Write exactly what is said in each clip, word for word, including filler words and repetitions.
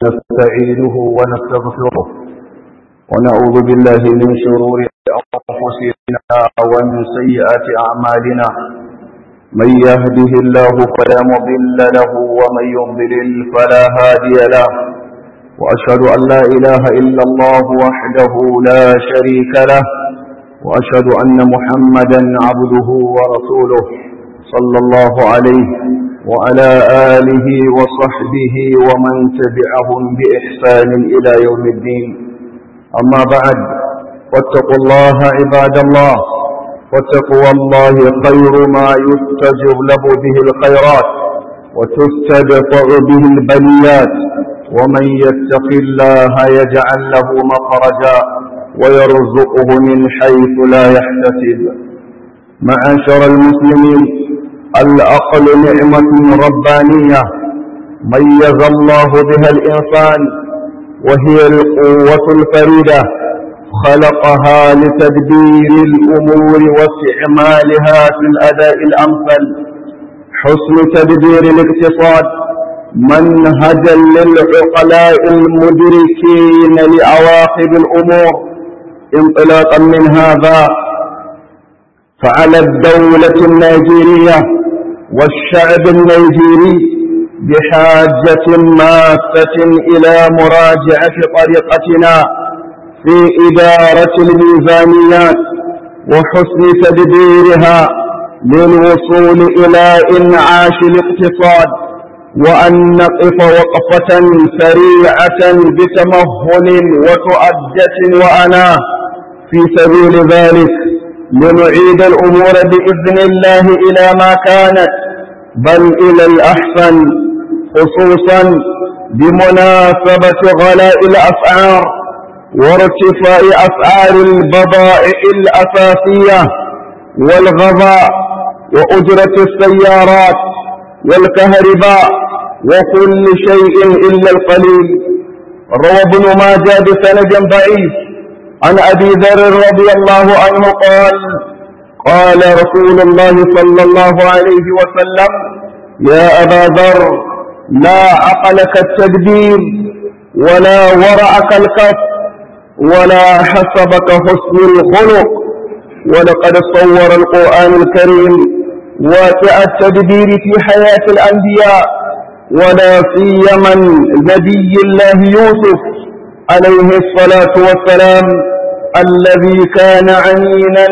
نستعينه ونستغفره ونعوذ بالله من شرور أنفسنا ومن سيئات أعمالنا. من يهده الله فلا مضل له ومن يضلل فلا هادي له، وأشهد أن لا إله إلا الله وحده لا شريك له، وأشهد أن محمدا عبده ورسوله صلى الله عليه وعلى آله وصحبه ومن تبعهم بإحسان إلى يوم الدين. أما بعد، واتقوا الله عباد الله، وتقوى الله خير ما يستجلب به الخيرات وتستدفع به البليات، ومن يتق الله يجعل له مخرجا ويرزقه من حيث لا يحتسب. معاشر المسلمين، العقل نعمة ربانية ميز الله بها الإنسان، وهي القوة الفريدة خلقها لتدبير الأمور واستعمالها في الأداء الأمثل. حسن تدبير الاقتصاد منهجا للعقلاء المدركين لعواقب الأمور. انطلاقا من هذا، فعلى الدولة النيجيرية والشعب النيجيري بحاجة ماسة إلى مراجعة طريقتنا في إدارة الميزانيات وحسن تدبيرها للوصول إلى إنعاش الاقتصاد، وأن نقف وقفة سريعة بتمهل وتؤدة وأناة في سبيل ذلك، لنعيد الأمور بإذن الله إلى ما كانت، بل إلى الأحسن، خصوصا بمناسبة غلاء الأسعار وارتفاع أسعار البضائع الأساسية والغذاء وأجرة السيارات والكهرباء وكل شيء إلا القليل. روى ابن ماجه بسند ضعيف عن أبي ذر رضي الله عنه قال: قال رسول الله صلى الله عليه وسلم: يا أبا ذر، لا عقلك التدبير ولا ورعك الكف ولا حسبك حسن الخلق. ولقد صور القرآن الكريم واقع التدبير في حياة الأنبياء، ولا سيما نبي الله يوسف عليه الصلاة والسلام، الذي كان أمينا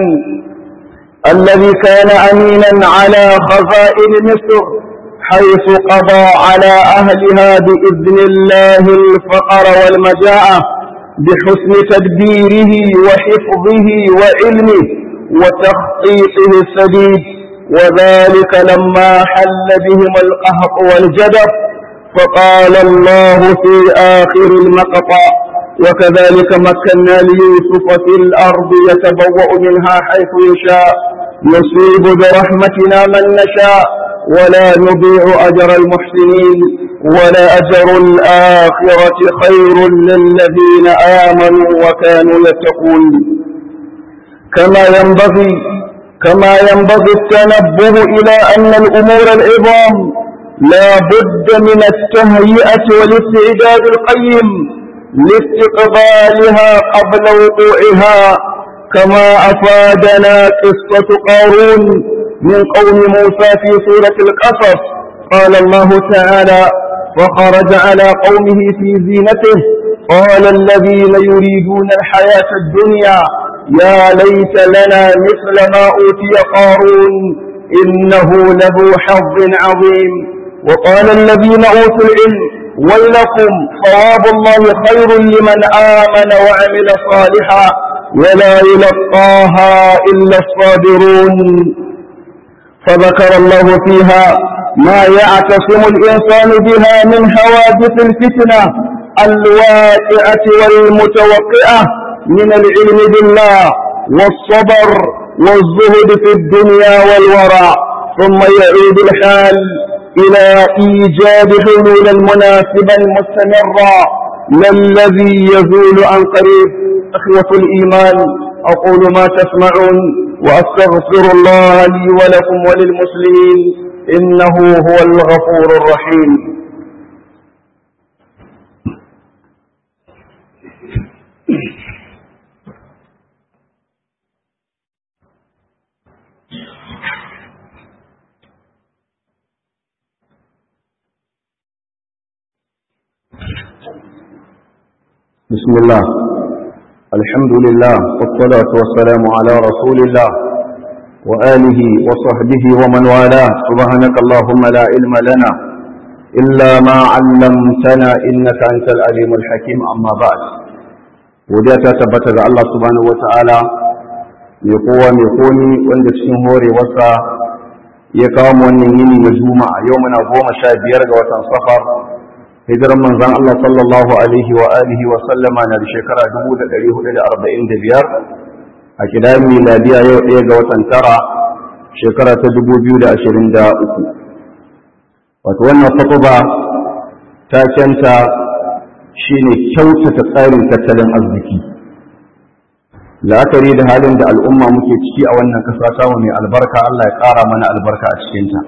الذي كان أمينا على خزائن مصر، حيث قضى على أهلها بإذن الله الفقر والمجاعة بحسن تدبيره وحفظه وعلمه وتخطيطه السديد، وذلك لما حل بهم القهط والجدب، فقال الله في آخر المقطع: وكذلك مكنا ليوسف في الأرض يتبوأ منها حيث يشاء، نصيب برحمتنا من نشاء ولا نضيع أجر المحسنين، ولأجر الآخرة خير للذين آمنوا وكانوا يتقون. كما ينبغي كما ينبغي التنبه إلى أن الأمور العظام لا بد من التهيئة والاستعداد القيم لاستقبالها قبل وقوعها، كما أفادنا قصة قارون من قوم موسى في سورة القصص. قال الله تعالى: فخرج على قومه في زينته قال الذين يريدون الحياة الدنيا يا ليت لنا مثل ما أوتي قارون إنه لذو حظ عظيم. وقال الذين أوتوا العلم: ويلكم ثواب الله خير لمن آمن وعمل صالحا ولا يلقاها إلا الصابرون. فذكر الله فيها ما يعتصم الإنسان بها من حوادث الفتنة الواقعة والمتوقعة من العلم بالله والصبر والزهد في الدنيا والورع، ثم يعود الحال إلى إيجاد حلولا مناسبا مستمرا للذي يزول عن قريب. أخوة الإيمان، أقول ما تسمعون وأستغفر الله لي ولكم وللمسلمين إنه هو الغفور الرحيم. بسم الله الحمد لله والصلاة والسلام على رسول الله وآله وصحبه ومن والاه سبحانك اللهم لا علم لنا إلا ما علمتنا إنك أنت العليم الحكيم أما بعد وديت تبتغ الله سبحانه وتعالى يقوى يقوني وعند الشهور وسا يقام ونيني وجومع يومنا قوم شابير وتنصفر hijiran manzon Allah sallallahu alaihi wa alihi wa sallama na da shekara dubu da ɗari hudu da arba'in da biyar a kidan miladiya yau ɗaya ga watan tara shekara ta dubu biyu da ashirin da uku. Wato wannan khutba ta canta shine kyautata tsarin tattalin arziki. La'akari da halin da al'umma muke ciki a wannan kasa ta mai albarka, Allah ya ƙara mana albarka a cikinta.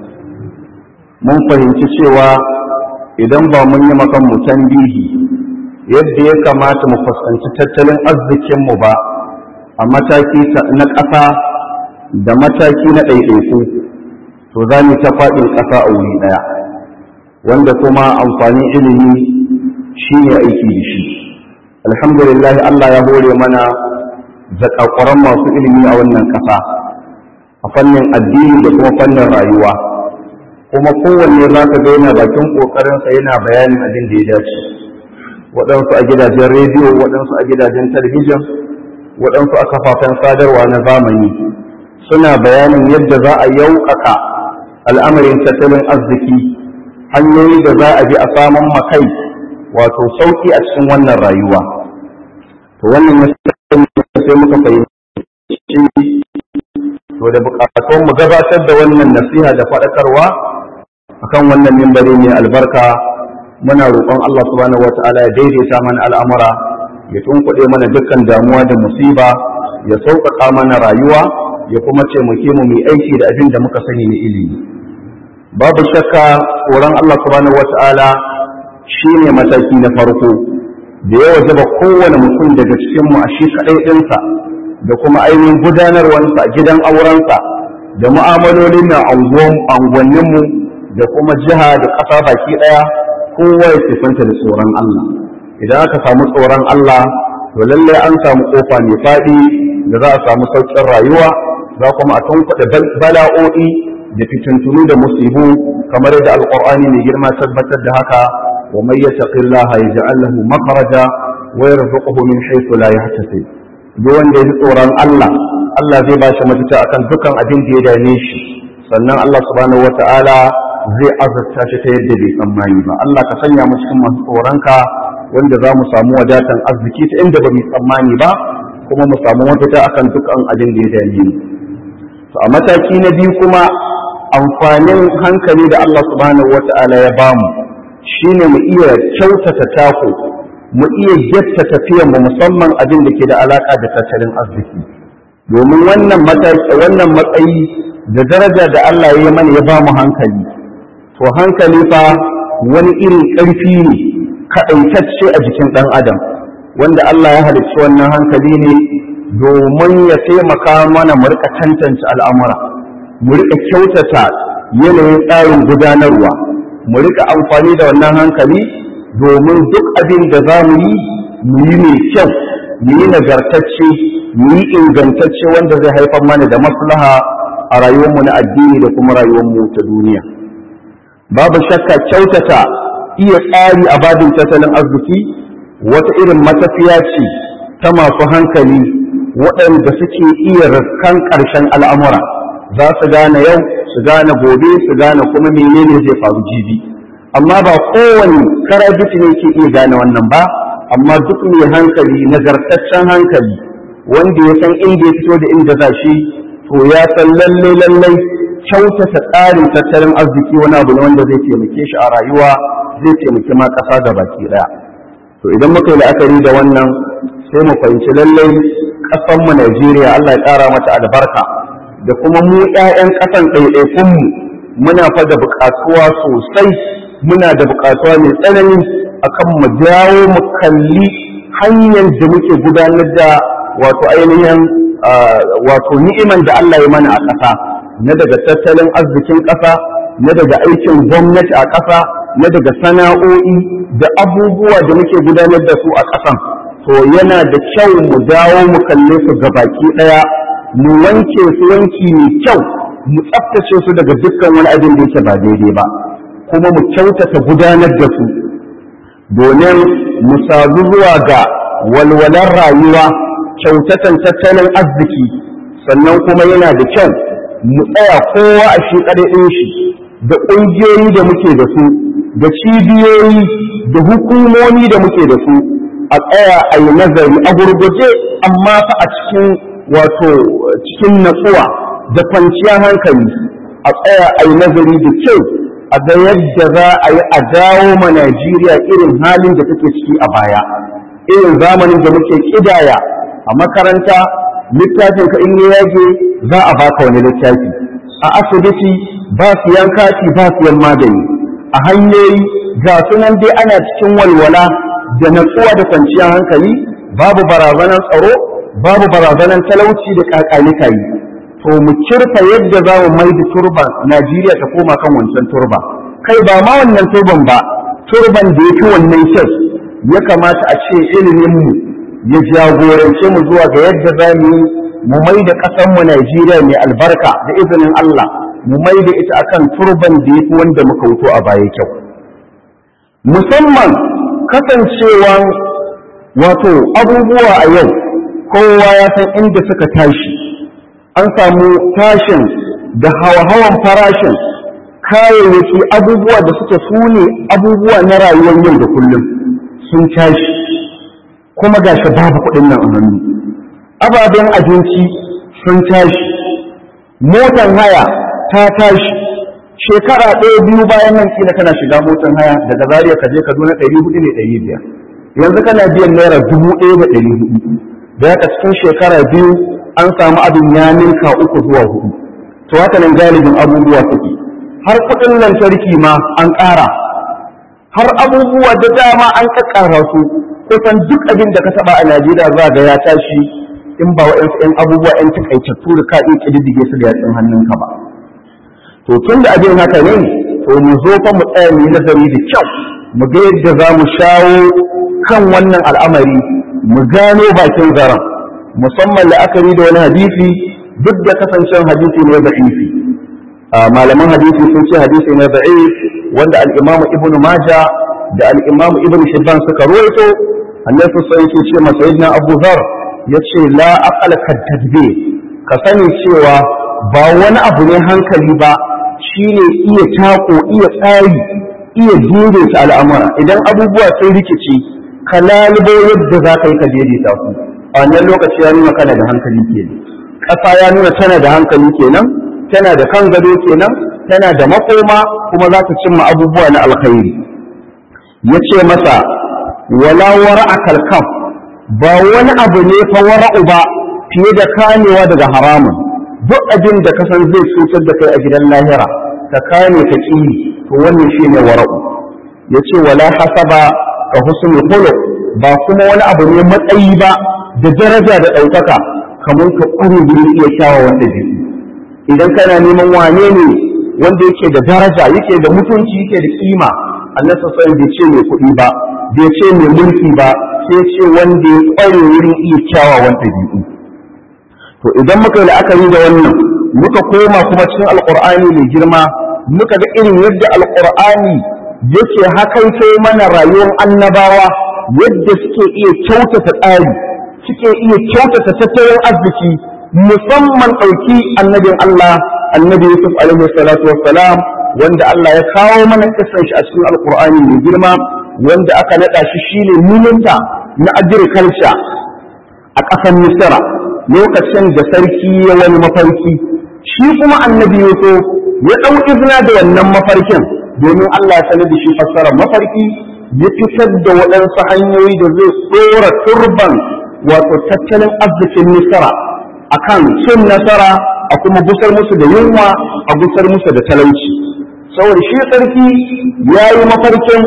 Mun fahimci cewa idan ba mun yi makan mu tambihi yadda ya kamata mu fuskanci tattalin arzikinmu ba a mataki na ƙasa da mataki na ɗaiɗaiku, to za mu ta faɗin ƙasa a wuri ɗaya, wanda kuma amfanin ilimi shi ne aiki da shi. Alhamdulillah Allah ya hore mana zakakuran masu ilimi a wannan ƙasa a fannin addini da kuma fannin rayuwa. kuma kowanne za ka ga yana bakin ƙoƙarinsa yana bayanin abin da ya dace, waɗansu a gidajen rediyo, waɗansu a gidajen talabijin, waɗansu a kafafen sadarwa na zamani suna bayanin yadda za a yauƙaƙa al'amarin tattalin arziki, hanyoyi da za a bi a samun makai wato sauƙi a cikin wannan rayuwa. To wannan ya sai muka fahimci to da buƙatun mu gabatar da wannan nasiha da faɗakarwa akan wannan mimbari mai albarka. Muna roƙon Allah subhanahu wataala ya daidaita mana al'amura, ya tunkuɗe mana dukkan damuwa da musiba, ya sauƙaƙa mana rayuwa, ya kuma ce mu mu mai aiki da abin da muka sani na ilimi. Babu shakka tsoron Allah subhanahu wataala shine mataki na farko da ya wajaba kowane mutum daga cikin mu a shi kaɗai ɗinsa da kuma ainihin gudanarwarsa, gidan aurensa, da mu'amalolin na anguwanninmu da kuma jiha da ƙasa baki ɗaya, kowa ya sifanta da tsoron Allah. Idan aka samu tsoron Allah to lallai an samu ƙofa mai faɗi da za a samu sauƙin rayuwa, za kuma a tunkuɗe bala'o'i da fitintunu da musibu kamar yadda alƙur'ani mai girma tabbatar da haka, wa may yattaqillaha yaj'al lahu makhraja wa yarzuquhu min haythu la yahtasib. Duk wanda ya ji tsoron Allah, Allah zai ba shi mafita akan dukkan abin da ya dame shi, sannan Allah subhanahu wata'ala zai azurta shi ta yadda bai tsammani ba. Allah ka sanya mu cikin masu tsoronka wanda za mu samu wadatan arziki ta inda ba mu tsammani ba, kuma mu samu mafita akan dukkan abin da ya dame mu. To a mataki na biyu kuma amfanin hankali da Allah subhanahu wata'ala ya bamu shine mu iya kyautata tako, mu iya getta tafiyan mu musamman abin da ke da alaka da tattalin arziki, domin wannan matsayi wannan matsayi da daraja da Allah ya mana ya bamu hankali. To hankali fa wani irin ƙarfi ne kaɗaitacce a jikin ɗan adam, wanda Allah ya halicci wannan hankali ne domin ya taimaka mana mu rika tantance al'amura, mu rika kyautata yanayin tsarin gudanarwa, mu rika amfani da wannan hankali domin duk abin da za mu yi mu yi mai kyau, mu yi nagartacce, mu yi ingantacce wanda zai haifar mana da maslaha a rayuwarmu na addini da kuma rayuwarmu ta duniya. Babu shakka kyautata iya tsari a babin tattalin arziki wata irin matafiya ce ta masu hankali waɗanda suke iya riskan ƙarshen al'amura, za su gane yau, su gane gobe, su gane kuma menene zai faru jibi. Amma ba kowane karabiti ne ke iya gane wannan ba, amma duk mai hankali, nagartaccen hankali, wanda ya san inda ya fito da inda za shi, to ya san lalle lallai kyautata tsarin tattalin arziki wani abu ne wanda zai taimake shi a rayuwa, zai taimaki ma ƙasa da baki ɗaya. To idan muka yi la'akari da wannan sai mu fahimci lallai ƙasanmu Najeriya, Allah ya ƙara mata albarka, da kuma mu ƴaƴan ƙasan ɗaiɗaikunmu muna fa da buƙatuwa sosai, muna da buƙatuwa mai tsanani akan mu dawo mu kalli hanyar da muke gudanar da wato ainihin wato ni'iman da Allah ya mana a ƙasa, na daga tattalin arzikin ƙasa, na daga aikin gwamnati a ƙasa, na daga sana'o'i da abubuwa da muke gudanar da su a ƙasan, to yana da kyau mu dawo mu kalle su gabaki ɗaya, mu wanke su wanki mai kyau, mu tsaftace su daga dukkan wani abin da yake ba daidai ba, kuma mu kyautata gudanar da su domin mu sadu zuwa ga walwalar rayuwa, kyautatan tattalin arziki. Sannan kuma yana da kyau mu tsaya kowa a shi ɗin shi da ƙungiyoyi da muke da su da cibiyoyi da hukumomi da muke da su, a tsaya a yi nazari a gurguje, amma fa a cikin wato cikin natsuwa da kwanciyar hankali, a tsaya a yi nazari da kyau a ga yadda za a yi a dawo ma Najeriya irin halin da take ciki a baya, irin zamanin da muke ƙidaya a makaranta littafin ka in yage za a baka wani littafi, a asibiti ba siyan kati ba siyan magani, a hanyoyi ga sunan dai ana cikin walwala da natsuwa da kwanciyar hankali, babu barazanar tsaro, babu barazanar talauci da kakanikayi. To mu kirfa yadda za mu mai da turban Najeriya ta koma kan wancan turba, kai ba ma wannan turban ba, turban da ya fi wannan kyau. Ya kamata a ce ilimin mu ya jagorance mu zuwa ga yadda za mu yi mu mai da ƙasarmu Najeriya mai albarka da izinin Allah, mu mai da ita akan turban da ya fi wanda muka wuto a baya kyau. Musamman kasancewa wato abubuwa a yau kowa ya san inda suka tashi, an samu tashin da hawa-hawan farashin kayayyaki, abubuwa da suke sune abubuwa na rayuwar yau da kullum sun tashi, kuma gashi babu kuɗin nan a hannu. Ababen abinci sun tashi, motan haya ta tashi, shekara ɗaya biyu bayan nan kila kana shiga motan haya daga Zaria ka je Kaduna ɗari hudu ne ɗari biyar, yanzu kana biyan naira dubu ɗaya da ɗari hudu, da haka cikin shekara biyu an samu abin ya ninka uku zuwa hudu. To haka nan galibin abubuwa suke, har kuɗin lantarki ma an ƙara, har abubuwa da dama an ƙaƙƙara su, kusan duk abin da ka taɓa a Najeriya za ga ya tashi, in ba wa'yansu ‘yan abubuwa ‘yan takaitattu da ka iya ƙididdige su da yatsun hannunka ba. To tun da abin haka ne, to mu zo fa mu tsaya mu yi nazari da kyau, mu ga yadda za mu shawo kan wannan al'amari, mu gano bakin zaren, musamman la'akari da wani hadisi duk da kasancewar hadisi ne da'ifi. Malaman hadisi sun ce hadisi ne da'if wanda al-Imam Ibn Majah da al-Imam Ibn Hibban suka rawaito. Annabi sai yake ce masa sayyidina Abu Dharr yace la aqala kadtabbe, ka sani cewa ba wani abu ne hankali ba, shine iya tako, iya tsari, iya daidaita al'amura. Idan abubuwa sun rikici ka lalubo yadda za ka yi ka daidaita su, a wannan lokaci ya nuna kana da hankali kenan, ƙasa ya nuna tana da hankali kenan, tana da kan gado kenan, tana da makoma, kuma za ta cimma abubuwa na alkhairi. Yace masa wala wara'a kalkaf, ba wani abu ne fa wara'u ba fiye da kamewa daga haramun. Duk abin da ka san zai cutar da kai a gidan lahira ka kame ka ƙi, to wannan shine wara'u. Yace wala hasaba ka husnul khuluq, ba kuma wani abu ne matsayi ba da daraja da ɗaukaka kamar ka ƙware gurin iya kyawawan ɗabi'u. Idan kana neman wane ne wanda yake da daraja, yake da mutunci, yake da kima, Allah sassan bai ce mai kuɗi ba, bai ce mai mulki ba, sai ce wanda ya ƙware wurin iya kyawawan ɗabi'u. To idan muka yi la'akari da wannan, muka koma kuma cikin alƙur'ani mai girma, muka ga irin yadda alƙur'ani yake hakaito mana rayuwar annabawa, yadda suke iya kyautata tsari, suke iya kyautata tattalin arziki, musamman ɗauki annabin Allah, annabi Yusuf alaihi salatu wassalam, wanda Allah ya kawo mana kisan shi a cikin alƙur'ani mai girma, wanda aka naɗa shi shine minista na agriculture a ƙasar Misra lokacin da sarki ya wani mafarki. Shi kuma annabi Yusuf ya ɗau izina da wannan mafarkin, domin Allah ya sanar da shi fassarar mafarki, ya fitar da waɗansu hanyoyi da zai tsora turban wato tattalin arzikin Misra akan cin nasara, a kuma gusar musu da yunwa, a gusar musu da talauci. Saboda shi sarki ya yi mafarkin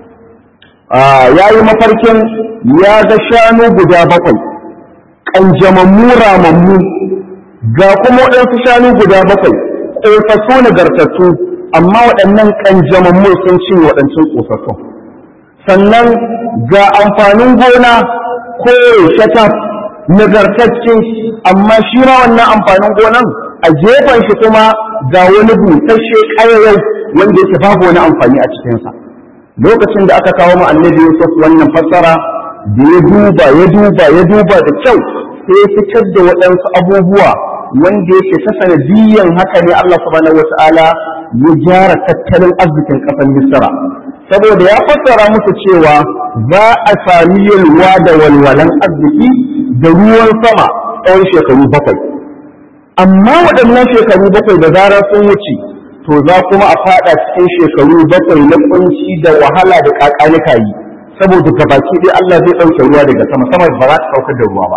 ya yi mafarkin ya ga shanu guda bakwai, ƙanjamammu ramammu, ga kuma waɗansu shanu guda bakwai, ƙosassu nagartattu, amma waɗannan ƙanjamammu sun cinye waɗancan ƙosassun. Sannan ga amfanin gona ko shataf nagartacce, amma shi ma wannan amfanin gonan a gefen shi kuma ga wani busasshe ƙayayau wanda yake babu wani amfani a cikinsa. Lokacin da aka kawo mu annabi Yusuf wannan fassara, da ya duba ya duba ya duba da kyau, sai ya fitar da waɗansu abubuwa wanda yake ta sanadiyyan haka ne Allah subhanahu wata'ala ya gyara tattalin arzikin ƙasar Misra, saboda ya fassara musu cewa za a sami yalwa da walwalan arziki da ruwan sama tsawon shekaru bakwai. Amma waɗannan shekaru bakwai da zarar sun wuce, to za kuma a faɗa cikin shekaru bakwai na kunci da wahala da kakanika yi, saboda gabaki ɗaya Allah zai ɗauke ruwa daga sama, sama ba za ta saukar da ruwa ba.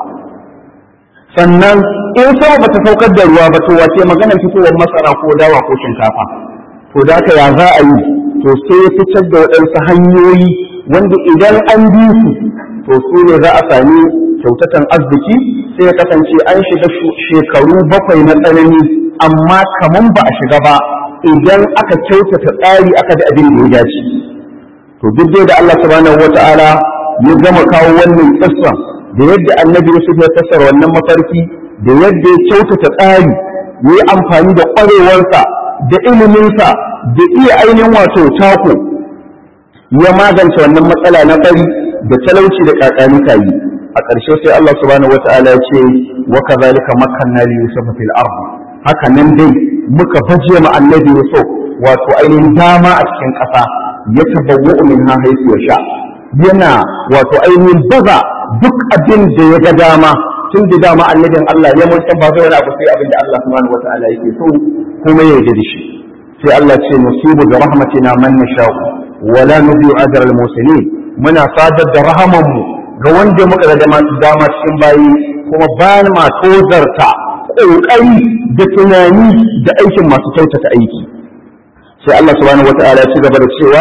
Sannan in sama ba ta saukar da ruwa ba, to wace maganar fitowar masara ko dawa ko shinkafa. To da haka ya za a yi? To sai ya fitar da waɗansu hanyoyi wanda idan an bi su, to su ne za a sami kyautatan arziki, sai ya kasance an shiga shekaru bakwai na tsanani, amma kaman ba a shiga ba idan aka kyautata tsari aka da abin da ya dace. To duk dai da Allah subhanahu wata'ala ya gama kawo wannan kissa da yadda annabi Yusuf ya fassara wannan mafarki, da yadda ya kyautata tsari, ya yi amfani da ƙwarewarsa da iliminsa da iya ainihin wato tako, ya magance wannan matsala na fari da talauci da kakanika yi. A ƙarshe sai Allah subhanahu wata'ala ya ce wa kadhalika makkanna li yusufa fil ard, haka nan dai muka baje ma annabi Yusuf wato ainihin dama a cikin ƙasa, ya tabawwa'u minha haythu yasha, yana wato ainihin baza duk abin da ya ga dama, tun da dama annabin Allah ya mutan ba zai wani abu sai abin da Allah subhanahu wata'ala yake so kuma ya yarda da shi. Sai Allah ce nusibu bi rahmatina man nasha'u wa la nudhi'u ajra al muslimin, muna sadar da rahaman mu ga wanda muka ga dama cikin bayi, kuma ba ma tozarta ƙoƙari da tunani da aikin masu kyautata aiki. Sai Allah subhanahu wata'ala ya ci gaba da cewa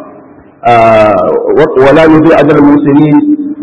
wala yuzi ajal muslimin,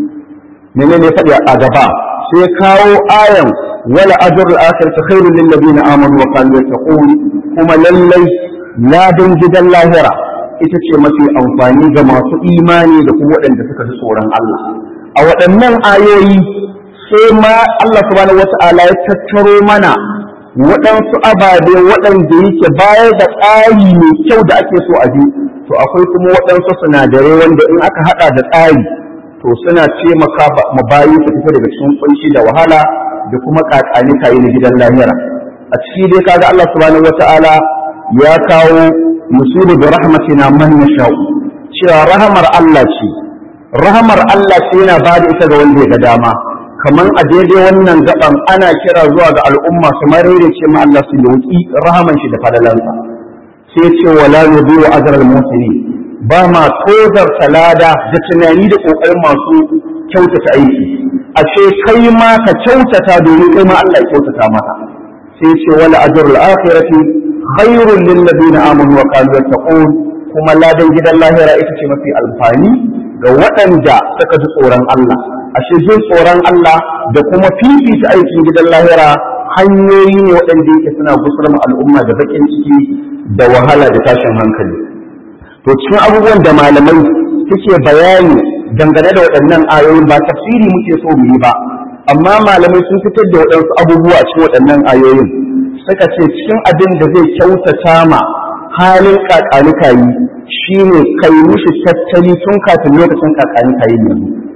menene faɗi a gaba sai kawo ayan wala ajrul akhirati khairul lil ladina amanu wa kanu yattaqun, kuma lallai ladan gidan lahira ita ce mafi amfani ga masu imani da kuma waɗanda suka ji tsoron Allah. A waɗannan ayoyi sai ma Allah subhanahu wata'ala ya tattaro mana waɗansu ababe waɗanda yake bayar da tsari mai kyau da ake so a bi, to akwai kuma waɗansu sinadarai wanda in aka haɗa da tsari to suna taimaka ma bayi su fita daga cikin kunci da wahala da kuma kakani kayi na gidan lahira. A ciki dai kaga Allah subhanahu wata'ala ya kawo musibu bi rahmatina man nasha'u, cewa rahamar Allah ce rahamar Allah ce yana ba da ita ga wanda ya ga dama. Kaman a daidai wannan gaban ana kira zuwa ga al'umma su marerece ma Allah su dauki rahaman shi da fadalansa. Sai ce wala yudiyu ajral muhsinin, ba ma tozar salada da tunani da kokarin masu kyautata aiki. Ashe kai ma ka kyautata domin kai ma Allah ya kyautata maka. Sai ce wala ajrul akhirati khairul lil ladina amanu wa kanu yattaqun, kuma ladan gidan lahira ita ce mafi alfani ga waɗanda suka ji tsoron Allah. Ashe jin tsoron Allah da kuma fifita aikin gidan lahira hanyoyi ne waɗanda yake suna gusar al'umma da bakin ciki da wahala da tashin hankali. To cikin abubuwan da malamai suke bayani dangane da waɗannan ayoyin, ba tafsiri muke so mu yi ba, amma malamai sun fitar da waɗansu abubuwa a cikin waɗannan ayoyin. Suka ce cikin abin da zai kyautata ma halin kakanikayi shine kai mishi tattali tun kafin lokacin kakanikayi ne.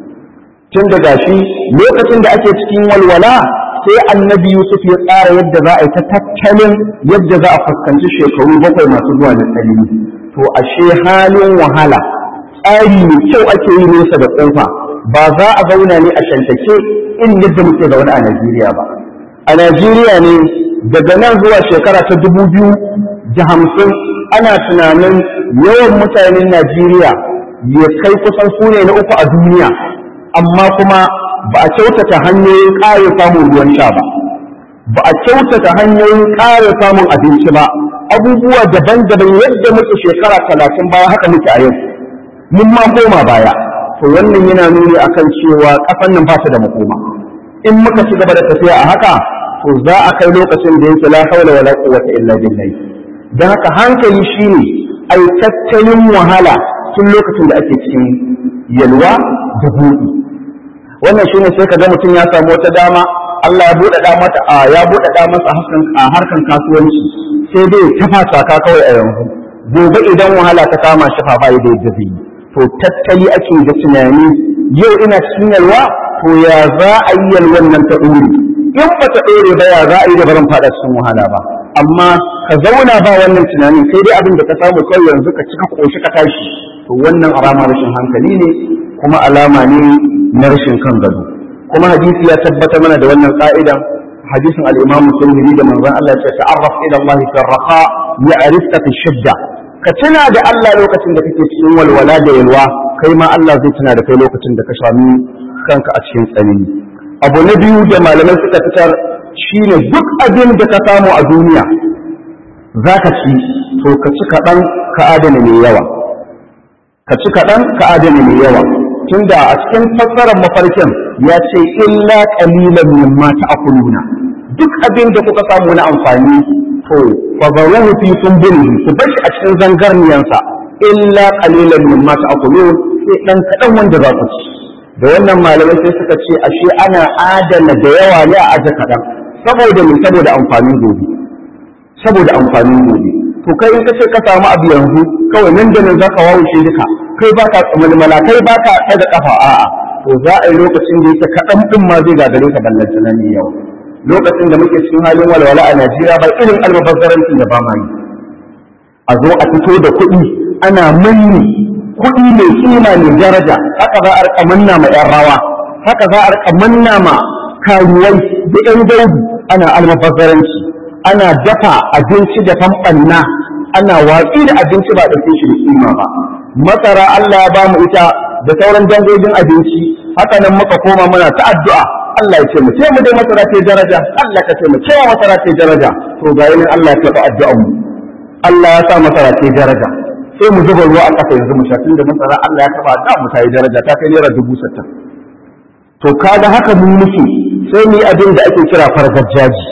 Tun da gashi lokacin da ake cikin walwala, sai annabi Yusuf ya tsara yadda za a yi ta tattalin yadda za a fuskanci shekaru bakwai masu zuwa da tsanani. To ashe halin wahala tsari mai kyau ake yi nesa da kofa, ba za a zauna ne a shantake in yadda muke zaune a Najeriya ba. A Najeriya ne daga nan zuwa shekara ta dubu biyu da hamsin ana tunanin yawan mutanen Najeriya ya kai kusan su ne na uku a duniya, amma kuma ba a kyautata hanyoyin ƙara samun ruwan sha ba, ba a kyautata hanyoyin ƙara samun abinci ba. Abubuwa daban-daban yadda muke shekara talatin baya haka muke a yau, mun ma koma baya. To wannan yana nuni akan cewa ƙasar nan ba ta da makoma. In muka ci gaba da tafiya a haka, to za a kai lokacin da yake la haula wala quwwata illa billah. don haka hankali shine ai tattalin wahala tun lokacin da ake cikin yalwa da buɗi. Wannan shine sai ka ga mutum ya samu wata dama Allah ya buɗe mata ya buɗe masa a harkan kasuwanci sai dai ta fasaka kawai a yanzu, gobe idan wahala ta kama shi fa ba da yadda zai yi. To tattali ake da tunani, yau ina cikin yalwa to ya za a yi yalwan nan ta ɗore, in ba ta ɗore ba ya za a yi da barin faɗa cikin wahala ba. Amma ka zauna ba wannan tunanin sai dai abin da ka samu kawai yanzu ka cika koshi ka tashi, to wannan alama rashin hankali ne kuma alama ne na rashin kan gado. Kuma hadisi ya tabbata mana da wannan ka'idan, hadisin al-Imam Muslim da manzon Allah ya ce ta'arraf ila Allah fi ar-raqa ya'rifka fi shidda. Ka tuna da Allah lokacin da kake cikin walwala da yalwa, kai ma Allah zai tuna da kai lokacin da ka sami kanka a cikin tsanani. Abu na biyu da malamai suka fitar shine duk abin da ka samu a duniya zaka ci, to ka ci kaɗan ka adana mai yawa, ka ci kaɗan ka adana mai yawa. Tunda a cikin fassarar mafarkin ya ce illa qalilan mimma ta'kuluna, duk abin da kuka samu na amfani to fa zaruhu fi sunbuli, ku bar shi a cikin zangarniyansa, illa qalilan mimma ta'kulun, sai dan kadan wanda za ku ci. Da wannan malamai sai suka ce ashe ana adana da yawa ne a aje kadan, saboda me saboda amfanin gobe, saboda amfanin gobe. To kai in kace ka samu abu yanzu kawai nan da nan zaka wawo shi duka, kai baka tsamalmala, kai baka ɗaga kafa, a'a to za a yi lokacin da yake kaɗan ɗin ma zai gagare ka ballanta nan ne yau. Lokacin da muke cikin halin walwala a Najeriya ba irin almubazzaranci da ba ma yi. A zo a fito da kuɗi ana manni, kuɗi mai kima mai daraja, haka za a rika manna ma ƴan rawa, haka za a rika manna ma karuwai da ƴan daudu, ana almubazzaranci, ana dafa abinci da fanɓanna, ana watsi da abinci ba ɗauke shi da kima ba. Masara Allah ya bamu ita da sauran dangogin abinci, haka nan muka koma muna ta addu'a Allah ya ce mu ce mu dai masara ce daraja, Allah ka ce mu ce masara ce daraja. To ga yin Allah ya taɓa addu'an mu, Allah ya sa masara ce daraja, sai mu zuba ruwa a ƙasa yanzu mu sha, tunda masara Allah ya taɓa addu'a mu ta yi daraja, ta kai naira dubu sittin. To kaga haka mu muke, sai mu yi abin da ake kira fargajaji.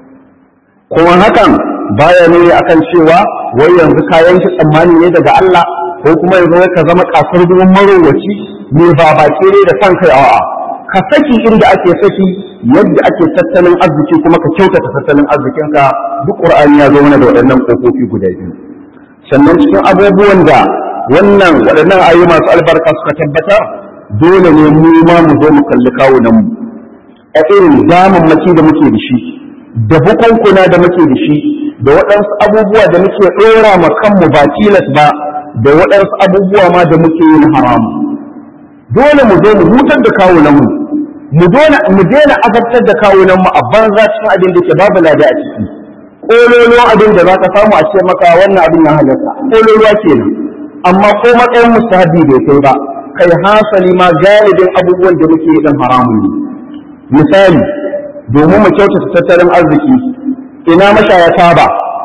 Kuma hakan baya ne akan cewa wai yanzu kayan shi tsammani ne daga Allah, ko kuma yanzu ka zama kasar dumin marowaci ne ba baki ne da san kai, a'a ka saki inda ake saki, yadda ake tattalin arziki kuma ka kyautata tattalin arzikinka. Duk Qur'ani ya zo mana da waɗannan kofofi guda biyu. Sannan cikin abubuwan da wannan waɗannan ayoyi masu albarka suka tabbatar, dole ne mu ma mu zo mu kalli kawunan mu a irin damammaki da muke da shi, da bukunkuna da muke da shi, da waɗansu abubuwa da muke ɗora ma kanmu ba tilas ba, da waɗansu abubuwa ma da muke yin haramu. Dole mu zo mu hutar da kawunanmu, mu mu daina azabtar da kawunanmu a banza cikin abin da ke babu lada a ciki. Ƙololuwan abin da za ka samu a ce maka wannan abin ya halarta, ƙololuwa kenan, amma ko matsayin mustahabi bai kai ba, kai hasali ma galibin abubuwan da muke yi ɗin haramun ne. Misali, domin mu kyautata tattalin arziki, ina mashaya taba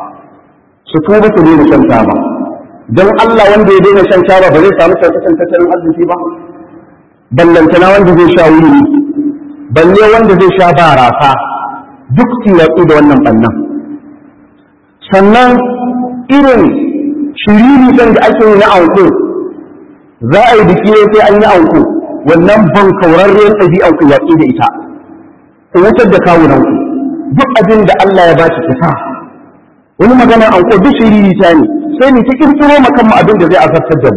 su tuba su daina shan taba. Don Allah wanda ya daina shan taba ba zai samu kyautatan tattalin arziki ba, ballantana wanda zai sha wuri, balle wanda zai sha barasa, duk tilatsu da wannan ɓannan. Sannan irin shiriri ɗin da ake yi na anko, za a yi biki sai an yi anko, wannan ban kaurarriyar ɗabi'an ku yaƙi da ita, ku wutar da kawunanku, duk abin da Allah ya ba shi kisa. Wani magana anko duk shiriri ta ne, sai ni ta kirkiro makan mu abin da zai azabtar da mu.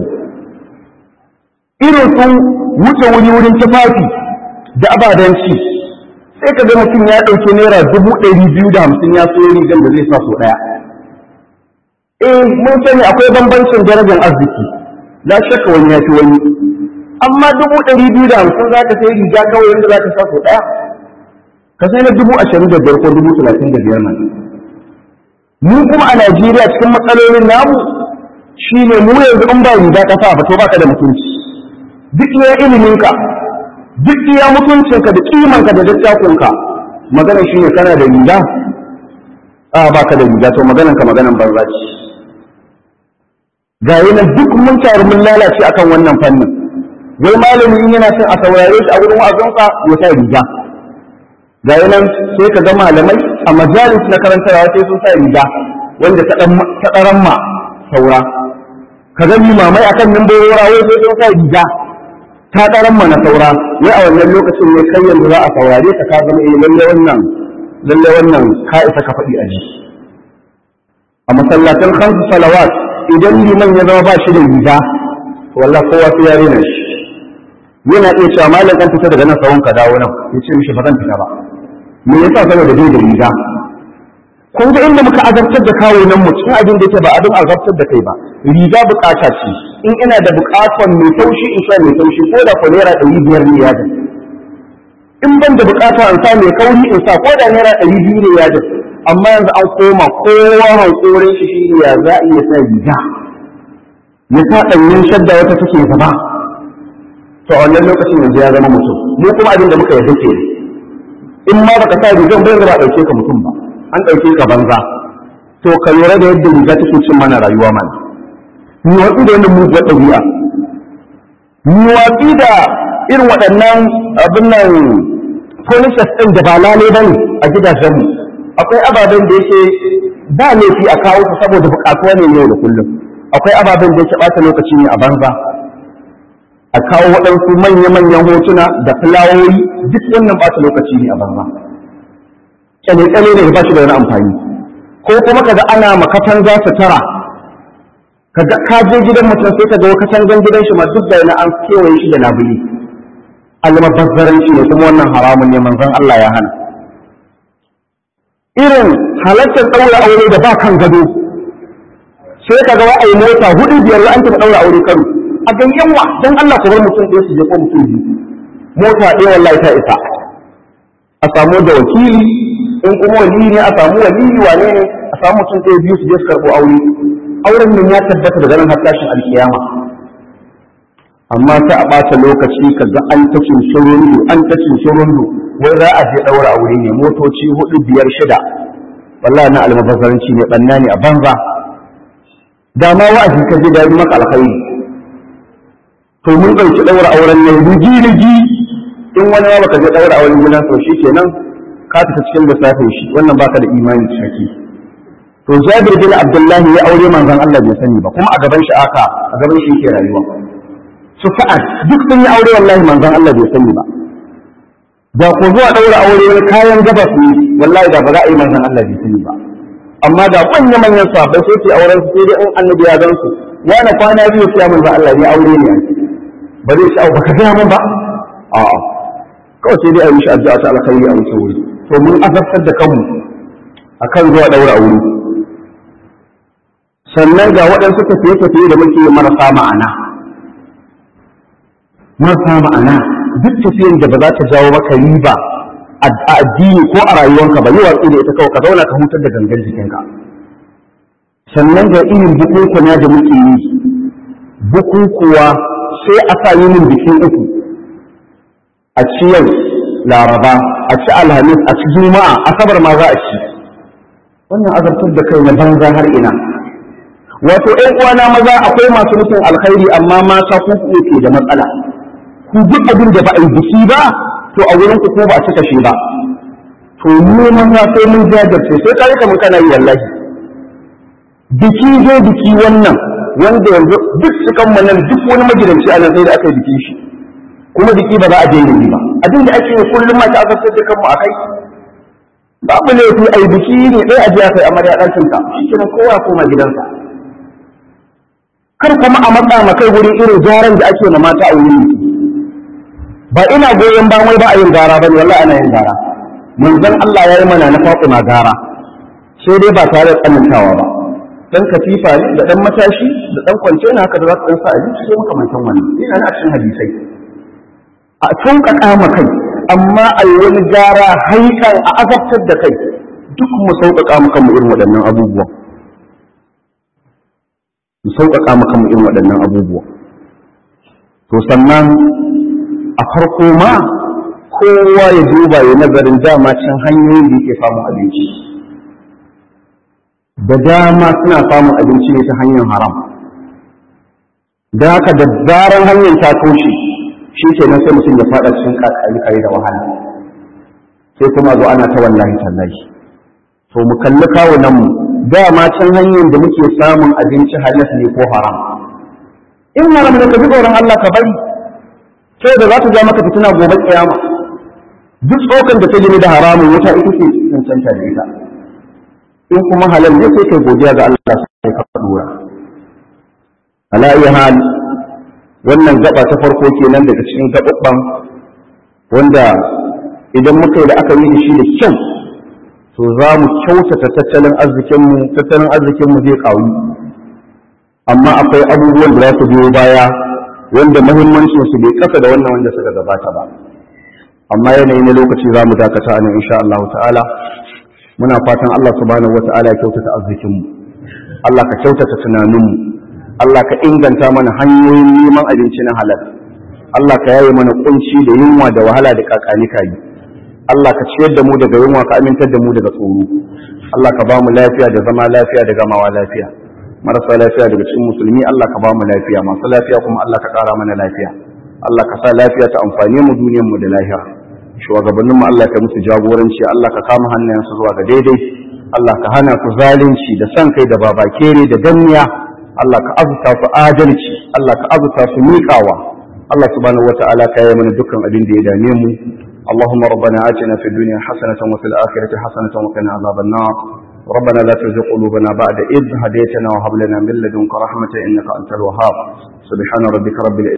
Irin sun wuce wuri wurin tufafi da abadanci, sai ka ga mutum ya ɗauki naira dubu ɗari biyu da hamsin ya so rigar da zai sa so ɗaya. Eh mun sani akwai bambancin darajar arziki, la shakka wani ya fi wani, amma dubu ɗari biyu da hamsin za ka sai riga kawai yadda za ka sa so ɗaya, ka sai na dubu ashirin da biyar ko dubu talatin da biyar nan. Mu kuma a Najeriya cikin matsalolin namu shi ne mu yanzu in ba riga ka sa ba to baka da mutunci. Duk iya iliminka, duk iya mutuncinka da kimanka da dattakunka, magana shi ne kana da riga, a baka da riga to maganan ka maganan banza ce. Ga yana duk mun taru mun lalace akan wannan fannin. Wai malami in yana son a saurare shi a wurin wa'azinsa ya sa riga. Ga yana sai ka ga malamai a majalis na karantarwa sai sun sa riga, wanda ta ɗaran ma saura ka ga limamai akan mimbarin wai sai sun sa riga ta ɗaran ma na saura wai a wannan lokacin ne kai yanzu za a saurare ka ka zama eh lalle wannan lalle wannan ka isa ka faɗi a ji a masallatan khamsu salawat idan liman ya zama ba shi da riga wallahi kowa sai ya rena shi yana iya cewa malam kan fita daga nan sawun ka dawo nan ya ce mishi ba zan fita ba me yasa saboda bai da riga kun ga inda muka azabtar da kawo nan mu cikin abin da yake ba abin azabtar da kai ba riga bukata ce in ina da bukatar mai taushi in sha mai taushi ko da ko naira ɗari biyar ne ya dace in ban da bukata in sa mai kauri in sa ko da naira ɗari biyu ne ya dace amma yanzu an koma kowa hankorin shi shi ya za a iya sa riga ya sa ɗanyen shadda wata take gaba to a wannan lokacin yanzu ya zama mutum mu kuma abin da muka yarda ke in ma baka sa rigan bai zama ɗauke ka mutum ba an ɗauke ka banza to ka lura da yadda riga take cin mana rayuwa mana ni watsi da yadda muguwar ɗabi'a ni watsi da irin waɗannan abin nan policies ɗin da ba lalai ba ne a gidajenmu akwai ababen da yake ba laifi a kawo su saboda buƙatuwa ne yau da kullum akwai ababen da yake ɓata lokaci ne a banza a kawo waɗansu manya-manyan hotuna da fulawoyi duk wannan ɓata lokaci ne a banza kyale-kyale ne ba shi da wani amfani ko kuma kaga ana makatan za su tara kaga ka je gidan mutum sai kaga katangan gidan shi ma duk da yana an kewaye shi da labule almabazzaranci ne kuma wannan haramun ne manzon Allah ya hana irin halattar ɗaura aure da ba kan gado sai kaga wa ai mota hudu biyar an taɓa ɗaura aure karo a ganyen wa don Allah ku bar mutum ɗaya su je ko mutum biyu mota ɗaya wallahi ta isa a samu da wakili in kuma wali ne a samu wali wane ne a samu mutum ɗaya biyu su je su karɓo aure auren nan ya tabbata daga nan har tashin alkiyama amma sai a ɓata lokaci ka ga an ta cincirundu an ta cincirundu wai za a je ɗaura aure ne motoci hudu biyar shida wallahi na almabazzaranci ne ɓanna ne a banza da ma wa'azi ka je da yi maka alkhairi to mun ɗauki ɗaura auren nan rigi rigi in wani ma baka je ɗaura auren gidan to shi kenan ka fita cikin lissafin shi wannan baka da imani cikakke to Jabir bin Abdullahi ya aure manzon Allah bai sani ba kuma a gaban shi aka a gaban shi yake rayuwa su fa'ad duk sun yi aure wallahi manzon Allah bai sani ba da ko zuwa daura aure wani kayan gabas ne wallahi da ba za a yi manzon Allah bai sani ba amma da manyan manyan sahabbai sai ke auren su sai dai in annabi ya gan su wani kwana biyu sai manzon Allah ya aure ne ba zai shi ba ka ga mun ba a'a kawai sai dai a yi shi addu'a ta alkhairi a wuce wuri to mun azabtar da kanmu akan zuwa daura aure sannan ga waɗansu tafiye-tafiye da muke marasa ma'ana marasa ma'ana duk tafiyan da ba za ta jawo maka riba a addini ko a rayuwanka ba yi watsi da ita kawai ka zauna ka hutar da gangan jikinka sannan ga irin bukukuna da muke yi bukukuwa sai a sa yinin bikin uku a ci yau laraba a ci alhamis a ci juma'a asabar ma za a ci wannan azabtar da kai na banza har ina wato ƴan uwana maza akwai masu nufin alkhairi amma mata ku ku ke da matsala ku duk abin da ba a yi biki ba to a wurin ku ko ba a cika shi ba to mu maza sai mun jajirce sai kai kamar kana yi wallahi biki zo biki wannan wanda yanzu duk sukan manan duk wani magidanci a nan sai da aka yi biki shi kuma biki ba za a je yi ba abin da ake yi kullum ma ta azabtar da kanmu akai babu laifi a yi biki ne ɗaya a je a kai amarya ɗakinta shi kenan kowa ya koma gidansa kar kuma a matsa ma kai wurin irin gyaran da ake ma mata a wurin ba ina goyon ba wai ba a yin gara bane wallahi ana yin gara manzon Allah ya yi mana na Fatima gara sai dai ba tare da tsanantawa ba dan katifa ne da dan matashi da dan kwance ne haka da za ka dan sa abinci sai makamantan wannan ina na cikin hadisai a tun ka kama kai amma a yi wani gara haikan a azabtar da kai duk mu sauƙaƙa mu kanmu irin waɗannan abubuwa mu sauƙaƙa mu kanmu irin waɗannan abubuwa to sannan a farko ma kowa ya duba ya nazarin dama can hanyoyin da yake samun abinci da dama suna samun abinci ne ta hanyar haram da haka da zaran hanyar ta toshe shi ke nan sai mutum ya faɗa cikin kakari da wahala sai kuma zo ana ta wallahi tallahi to mu kalli kawunan mu dama can hanyar da muke samun abinci halas ne ko haram. In haram ne ka ji tsoron Allah ka bari, sai da za ta ja maka fitina gobe kiyama. Duk tsokan da ta gini da haramun wuta ita ce cancanta da ita. In kuma halal ne sai kai godiya ga Allah sai ka dora. Ala iya hal wannan gaba ta farko kenan daga cikin gababban wanda idan muka yi da aka yi da shi da kyau to za mu kyautata tattalin arzikinmu tattalin arzikinmu zai ƙaru. Amma akwai abubuwan da za su biyo baya wanda muhimmancin su bai kasa da wannan wanda suka gabata ba. Amma yanayi na lokaci za mu dakata a nan insha Allah ta'ala. Muna fatan Allah subhanahu wa ta'ala ya kyautata arzikinmu, Allah ka kyautata tunaninmu, Allah ka inganta mana hanyoyin neman abinci na halal, Allah ka yaye mana kunci da yunwa da wahala da kakanika yi, Allah ka ciyar da mu daga yunwa ka amintar da mu daga tsoro, Allah ka ba mu lafiya da zama lafiya da gamawa lafiya, marasa lafiya daga cikin musulmi Allah ka ba mu lafiya, masu lafiya kuma Allah ka ƙara mana lafiya, Allah ka sa lafiya ta amfane mu duniyar mu da lahira. Shugabanninmu Allah ka musu jagoranci, Allah ka kama hannayensu zuwa ga daidai, Allah ka hana su zalunci da san kai da babakere da danniya, Allah ka azuta su adalci, Allah ka azuta su miƙawa, Allah subhanahu wata'ala ka yi mana dukkan abin da ya dame mu. Allahumma rabbana atina fid dunya hasanatan wa fil akhirati hasanatan wa qina adhaban nar. ربنا لا تزغ قلوبنا بعد إذ هديتنا وهب لنا من لدنك رحمة إنك أنت الوهاب. سبحان ربك رب العزة